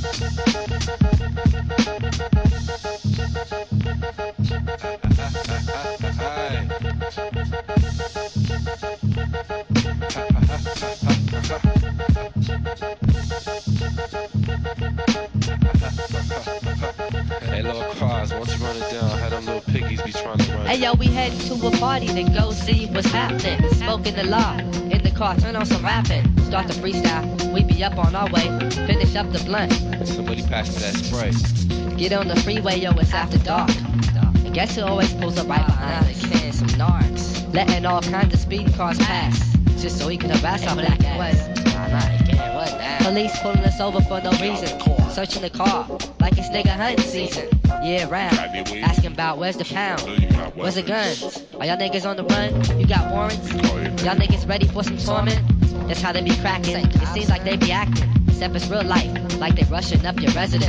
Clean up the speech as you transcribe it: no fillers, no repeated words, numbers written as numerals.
Hey, little Cross, once you run it down, how them little piggies be trying to run. Hey yo, we heading to a party to go see what's happening. Smoking the law in the car, turn on some rapping. Start the freestyle, we be up on our way. Finish up the blunt. Somebody pass me that spray. Get on the freeway, yo, it's after dark. And guess who always pulls up right behind us? Carrying some narcs. Letting all kinds of speed cars pass, just so he can harass our black ass. Police pulling us over for no reason. Searching the car like it's nigga hunting season. Yeah, round. Asking about where's the pound? Where's the guns? Are y'all niggas on the run? You got warrants? Y'all niggas ready for some torment? That's how they be cracking. It seems like they be acting, except it's real life, like they rushing up your residence.